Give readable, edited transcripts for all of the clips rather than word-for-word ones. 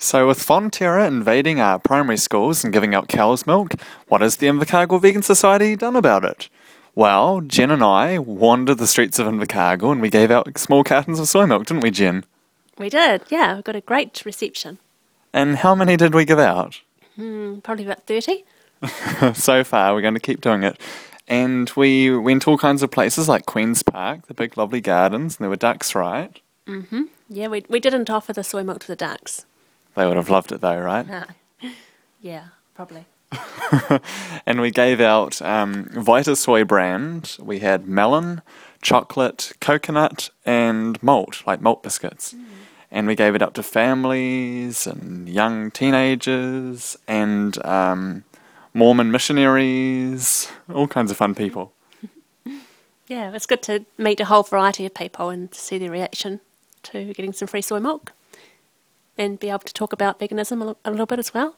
So, with Fonterra invading our primary schools and giving out cow's milk, what has the Invercargill Vegan Society done about it? Well, Jen and I wandered the streets of Invercargill and we gave out small cartons of soy milk, didn't we, Jen? We did, yeah. We got a great reception. And how many did we give out? Probably about 30. So far, we're going to keep doing it. And we went to all kinds of places like Queen's Park, the big lovely gardens, and there were ducks, right? Yeah, we didn't offer the soy milk to the ducks. They would have loved it though, right? No. Yeah, probably. And we gave out Vita Soy brand. We had melon, chocolate, coconut, and malt, like malt biscuits. And we gave it up to families and young teenagers and Mormon missionaries, all kinds of fun people. Yeah, it's good to meet a whole variety of people and to see their reaction to getting some free soy milk and be able to talk about veganism a little bit as well.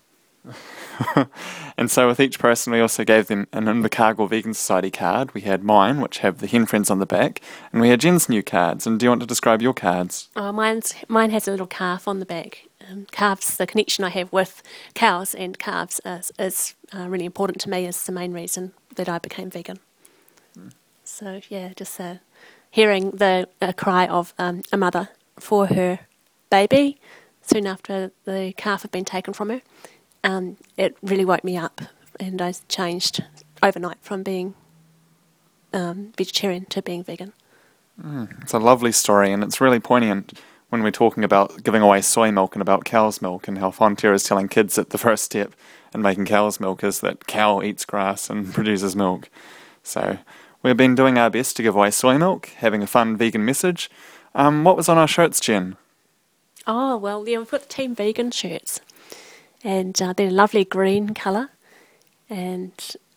And so with each person, we also gave them an Invercargill Vegan Society card. We had mine, which have the hen friends on the back, and we had Jen's new cards. And do you want to describe your cards? Oh, mine has a little calf on the back. Calves, the connection I have with cows and calves is really important to me. Is the main reason that I became vegan. So yeah, just hearing the cry of a mother for her baby soon after the calf had been taken from her, it really woke me up, and I changed overnight from being vegetarian to being vegan. It's a lovely story, and it's really poignant when we're talking about giving away soy milk and about cow's milk, and how Fonterra is telling kids that the first step in making cow's milk is that cow eats grass and produces milk. So we've been doing our best to give away soy milk, having a fun vegan message. What was on our shirts, Jen? Oh, well, yeah, we've got the Team Vegan shirts, and they're a lovely green colour, and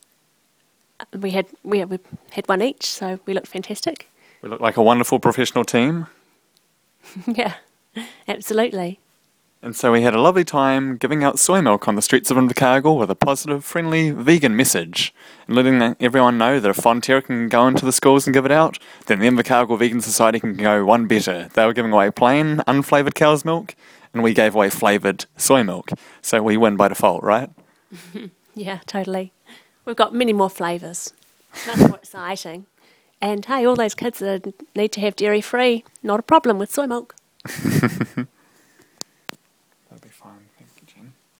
we had one each, so we looked fantastic. We look like a wonderful professional team. Yeah, absolutely. And so we had a lovely time giving out soy milk on the streets of Invercargill with a positive, friendly, vegan message, and letting everyone know that if Fonterra can go into the schools and give it out, then the Invercargill Vegan Society can go one better. They were giving away plain, unflavoured cow's milk, and we gave away flavoured soy milk. So we win by default, right? Yeah, totally. We've got many more flavours. Much more exciting. And hey, all those kids that need to have dairy-free, not a problem with soy milk.